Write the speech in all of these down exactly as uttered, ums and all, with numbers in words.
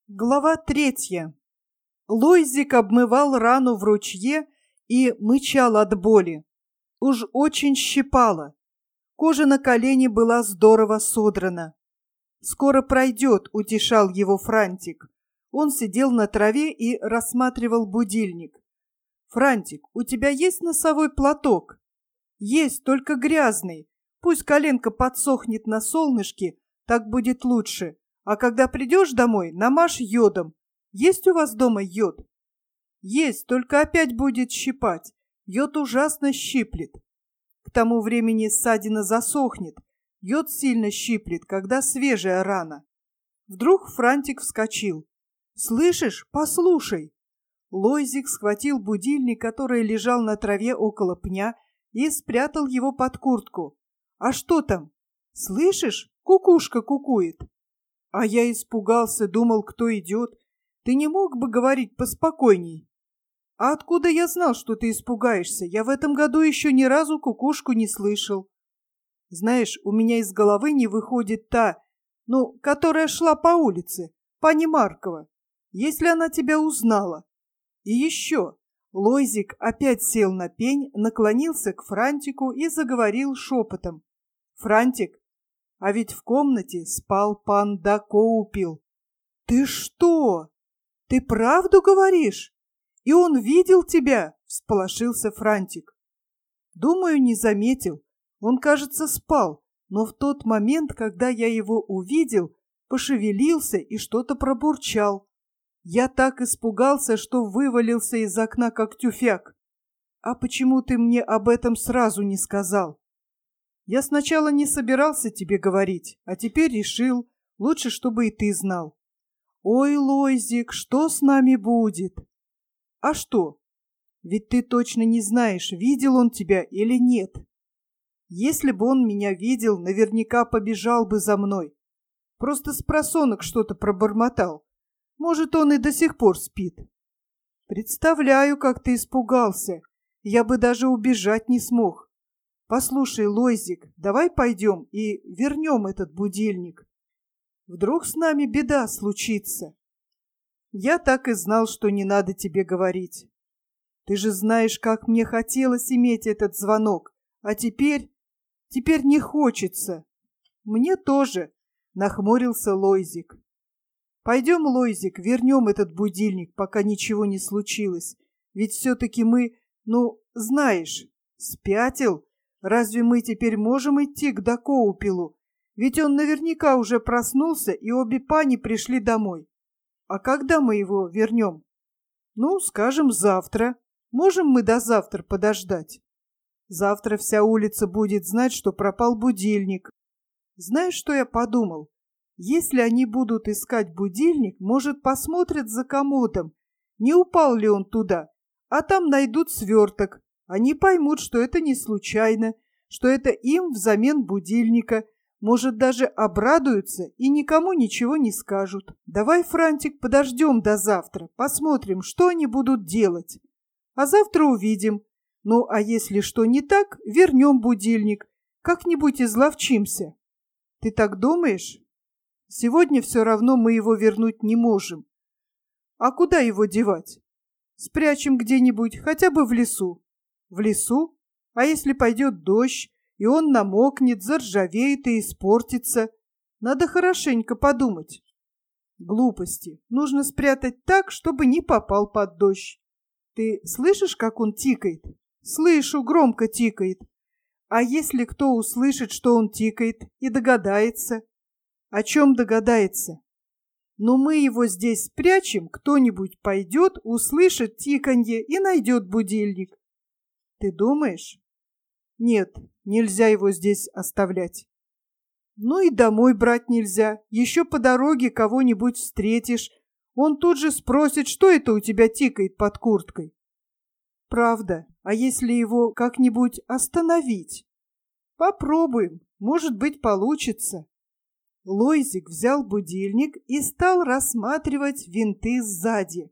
Глава третья. Лойзик обмывал рану в ручье и мычал от боли. Уж очень щипало. Кожа на колене была здорово содрана. «Скоро пройдет», — утешал его Франтик. Он сидел на траве и рассматривал будильник. «Франтик, у тебя есть носовой платок?» «Есть, только грязный. Пусть коленка подсохнет на солнышке, так будет лучше. А когда придешь домой, намажь йодом. Есть у вас дома йод?» «Есть, только опять будет щипать. Йод ужасно щиплет. К тому времени ссадина засохнет. Йод сильно щиплет, когда свежая рана». Вдруг Франтик вскочил. «Слышишь? Послушай!» Лойзик схватил будильник, который лежал на траве около пня, и спрятал его под куртку. «А что там? Слышишь? Кукушка кукует». А я испугался, думал, кто идет. Ты не мог бы говорить поспокойней? А откуда я знал, что ты испугаешься? Я в этом году еще ни разу кукушку не слышал. Знаешь, у меня из головы не выходит та, ну, которая шла по улице, пани Маркова, если она тебя узнала. И еще. Лойзик опять сел на пень, наклонился к Франтику и заговорил шепотом. «Франтик, а ведь в комнате спал пан да Коупил». «Ты что? Ты правду говоришь? И он видел тебя?» — всполошился Франтик. «Думаю, не заметил. Он, кажется, спал, но в тот момент, когда я его увидел, пошевелился и что-то пробурчал. Я так испугался, что вывалился из окна, как тюфяк. А почему ты мне об этом сразу не сказал? Я сначала не собирался тебе говорить, а теперь решил, лучше, чтобы и ты знал. Ой, Лойзик, что с нами будет?» «А что? Ведь ты точно не знаешь, видел он тебя или нет. Если бы он меня видел, наверняка побежал бы за мной. Просто спросонок что-то пробормотал. Может, он и до сих пор спит. Представляю, как ты испугался. Я бы даже убежать не смог. Послушай, Лойзик, давай пойдем и вернем этот будильник. Вдруг с нами беда случится». «Я так и знал, что не надо тебе говорить. Ты же знаешь, как мне хотелось иметь этот звонок, а теперь... теперь не хочется». «Мне тоже», — нахмурился Лойзик. «Пойдем, Лойзик, вернем этот будильник, пока ничего не случилось. Ведь все-таки мы, ну, знаешь, спятил. Разве мы теперь можем идти к Дакоупилу? Ведь он наверняка уже проснулся, и обе пани пришли домой. А когда мы его вернем?» «Ну, скажем, завтра. Можем мы до завтра подождать? Завтра вся улица будет знать, что пропал будильник. Знаешь, что я подумал? Если они будут искать будильник, может, посмотрят за комодом, не упал ли он туда, а там найдут сверток. Они поймут, что это не случайно, что это им взамен будильника. Может, даже обрадуются и никому ничего не скажут. Давай, Франтик, подождем до завтра, посмотрим, что они будут делать. А завтра увидим. Ну, а если что не так, вернем будильник. Как-нибудь изловчимся. Ты так думаешь? Сегодня все равно мы его вернуть не можем. А куда его девать? Спрячем где-нибудь, хотя бы в лесу. В лесу? А если пойдет дождь, и он намокнет, заржавеет и испортится? Надо хорошенько подумать. Глупости. Нужно спрятать так, чтобы не попал под дождь. Ты слышишь, как он тикает? Слышу, громко тикает. А если кто услышит, что он тикает, и догадается? О чем догадается? Но мы его здесь спрячем, кто-нибудь пойдет, услышит тиканье и найдет будильник. Ты думаешь? Нет, нельзя его здесь оставлять. Ну и домой брать нельзя. Еще по дороге кого-нибудь встретишь. Он тут же спросит, что это у тебя тикает под курткой. Правда, а если его как-нибудь остановить? Попробуем, может быть, получится. Лойзик взял будильник и стал рассматривать винты сзади.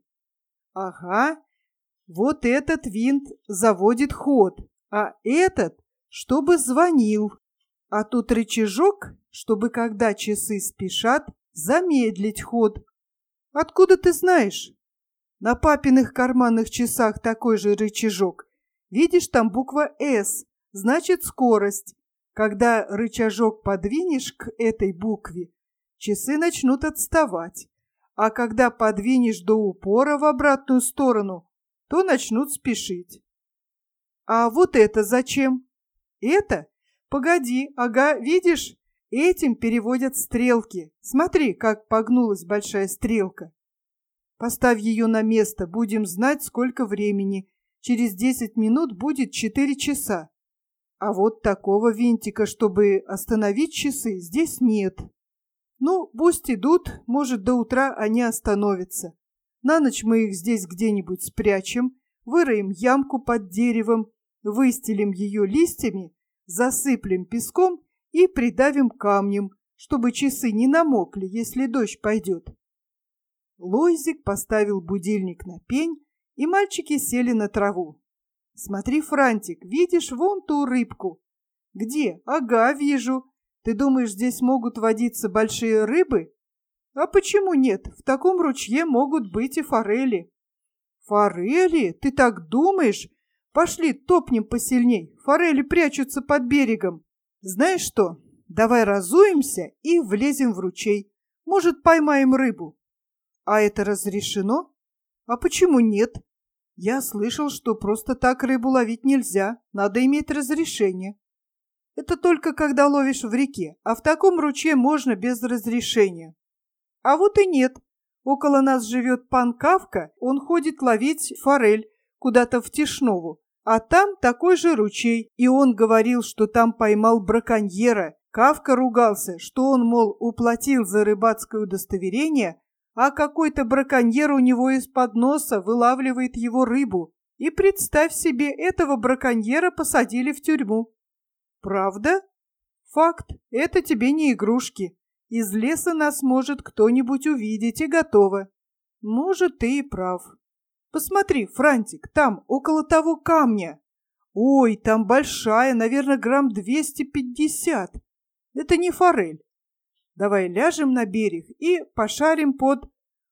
Ага, вот этот винт заводит ход, а этот, чтобы звонил. А тут рычажок, чтобы, когда часы спешат, замедлить ход. Откуда ты знаешь? На папиных карманных часах такой же рычажок. Видишь, там буква «С», значит скорость. Когда рычажок подвинешь к этой букве, часы начнут отставать. А когда подвинешь до упора в обратную сторону, то начнут спешить. А вот это зачем? Это? Погоди, ага, видишь? Этим переводят стрелки. Смотри, как погнулась большая стрелка. Поставь ее на место, будем знать, сколько времени. Через десять минут будет четыре часа. А вот такого винтика, чтобы остановить часы, здесь нет. Ну, пусть идут, может, до утра они остановятся. На ночь мы их здесь где-нибудь спрячем, выроем ямку под деревом, выстелим ее листьями, засыплем песком и придавим камнем, чтобы часы не намокли, если дождь пойдет. Лойзик поставил будильник на пень, и мальчики сели на траву. Смотри, Франтик, видишь вон ту рыбку? Где? Ага, вижу. Ты думаешь, здесь могут водиться большие рыбы? А почему нет? В таком ручье могут быть и форели. Форели? Ты так думаешь? Пошли, топнем посильней. Форели прячутся под берегом. Знаешь что? Давай разуемся и влезем в ручей. Может, поймаем рыбу. А это разрешено? А почему нет? Я слышал, что просто так рыбу ловить нельзя. Надо иметь разрешение. Это только когда ловишь в реке, а в таком ручье можно без разрешения. А вот и нет. Около нас живет пан Кавка, он ходит ловить форель куда-то в Тишнову. А там такой же ручей, и он говорил, что там поймал браконьера. Кавка ругался, что он, мол, уплатил за рыбацкое удостоверение, а какой-то браконьер у него из-под носа вылавливает его рыбу. И представь себе, этого браконьера посадили в тюрьму. Правда? Факт. Это тебе не игрушки. Из леса нас может кто-нибудь увидеть, и готово. Может, ты и прав. Посмотри, Франтик, там, около того камня. Ой, там большая, наверное, грамм двести пятьдесят. Это не форель. Давай ляжем на берег и пошарим под...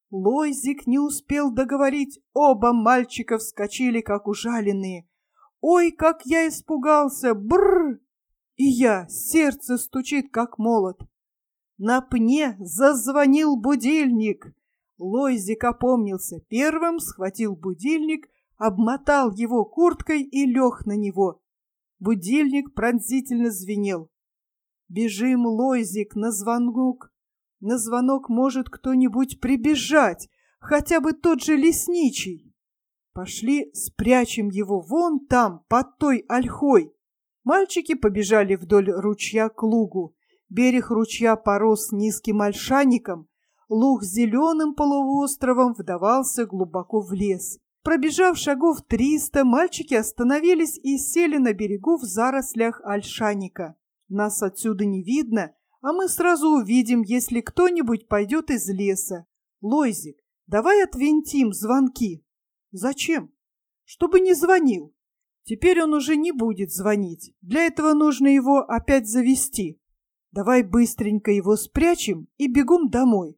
Лойзик не успел договорить. Оба мальчика вскочили, как ужаленные. Ой, как я испугался! Бррр! И я, сердце стучит, как молот. На пне зазвонил будильник. Лойзик опомнился первым, схватил будильник, обмотал его курткой и лег на него. Будильник пронзительно звенел. Бежим, Лойзик, на звонок. На звонок может кто-нибудь прибежать, хотя бы тот же лесничий. Пошли, спрячем его вон там, под той ольхой. Мальчики побежали вдоль ручья к лугу. Берег ручья порос низким ольшаником. Луг с зеленым полуостровом вдавался глубоко в лес. Пробежав шагов триста, мальчики остановились и сели на берегу в зарослях ольшаника. Нас отсюда не видно, а мы сразу увидим, если кто-нибудь пойдет из леса. Лойзик, давай отвинтим звонки. Зачем? Чтобы не звонил. Теперь он уже не будет звонить. Для этого нужно его опять завести. Давай быстренько его спрячем и бегом домой.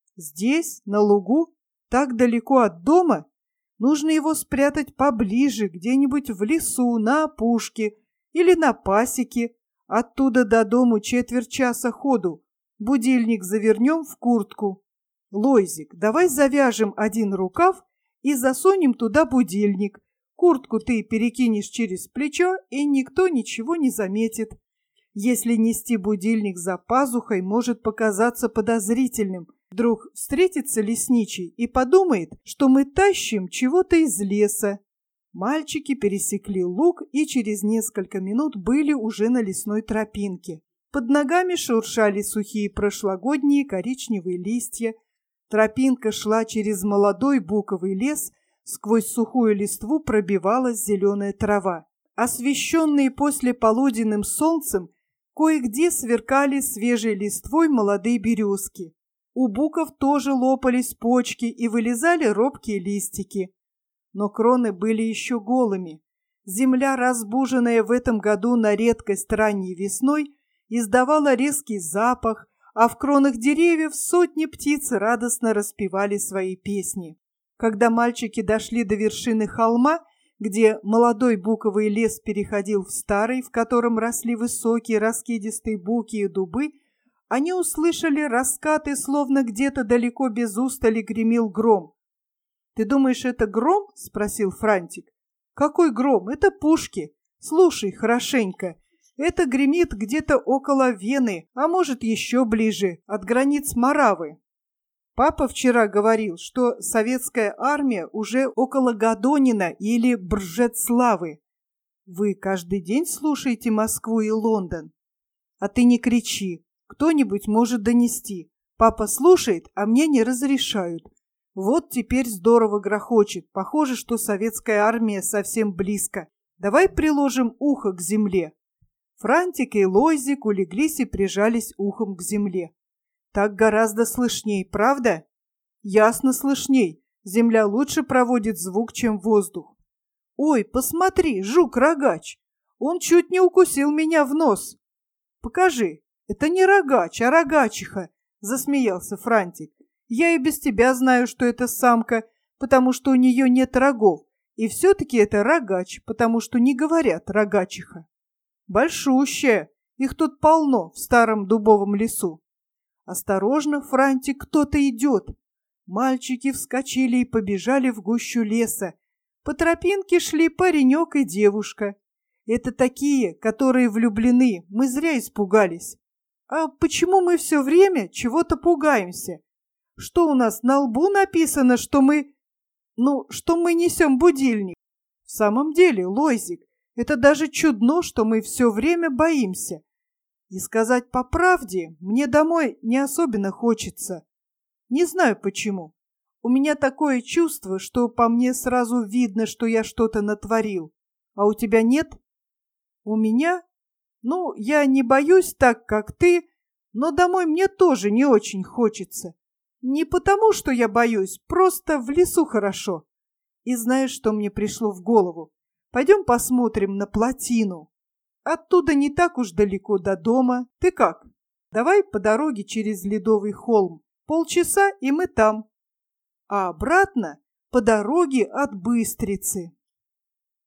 Здесь, на лугу, так далеко от дома, нужно его спрятать поближе, где-нибудь в лесу, на опушке или на пасеке. Оттуда до дому четверть часа ходу. Будильник завернем в куртку. Лойзик, давай завяжем один рукав и засунем туда будильник. Куртку ты перекинешь через плечо, и никто ничего не заметит. Если нести будильник за пазухой, может показаться подозрительным. Вдруг встретится лесничий и подумает, что мы тащим чего-то из леса. Мальчики пересекли луг и через несколько минут были уже на лесной тропинке. Под ногами шуршали сухие прошлогодние коричневые листья. Тропинка шла через молодой буковый лес, сквозь сухую листву пробивалась зеленая трава. Освещенные послеполуденным солнцем, кое-где сверкали свежей листвой молодые березки. У буков тоже лопались почки и вылезали робкие листики. Но кроны были еще голыми. Земля, разбуженная в этом году на редкость ранней весной, издавала резкий запах, а в кронах деревьев сотни птиц радостно распевали свои песни. Когда мальчики дошли до вершины холма, где молодой буковый лес переходил в старый, в котором росли высокие раскидистые буки и дубы, они услышали раскаты, словно где-то далеко без устали гремел гром. «Ты думаешь, это гром?» — спросил Франтик. «Какой гром? Это пушки. Слушай хорошенько. Это гремит где-то около Вены, а может еще ближе, от границ Моравы. Папа вчера говорил, что советская армия уже около Гадонина или Бржецлавы. Вы каждый день слушаете Москву и Лондон? А ты не кричи, кто-нибудь может донести. Папа слушает, а мне не разрешают. Вот теперь здорово грохочет, похоже, что советская армия совсем близко. Давай приложим ухо к земле». Франтик и Лойзик улеглись и прижались ухом к земле. Так гораздо слышней, правда? Ясно слышней. Земля лучше проводит звук, чем воздух. Ой, посмотри, жук-рогач. Он чуть не укусил меня в нос. Покажи. Это не рогач, а рогачиха, засмеялся Франтик. Я и без тебя знаю, что это самка, потому что у нее нет рогов. И все-таки это рогач, потому что не говорят рогачиха. Большущая. Их тут полно в старом дубовом лесу. «Осторожно, Франтик, кто-то идет!» Мальчики вскочили и побежали в гущу леса. По тропинке шли паренек и девушка. Это такие, которые влюблены, мы зря испугались. А почему мы все время чего-то пугаемся? Что у нас на лбу написано, что мы... Ну, что мы несем будильник? В самом деле, Лойзик, это даже чудно, что мы все время боимся. И сказать по правде, мне домой не особенно хочется. Не знаю почему. У меня такое чувство, что по мне сразу видно, что я что-то натворил. А у тебя нет? У меня? Ну, я не боюсь так, как ты, но домой мне тоже не очень хочется. Не потому, что я боюсь, просто в лесу хорошо. И знаешь, что мне пришло в голову? Пойдем посмотрим на плотину. Оттуда не так уж далеко до дома. Ты как? Давай по дороге через Ледовый холм. Полчаса, и мы там. А обратно по дороге от Быстрицы.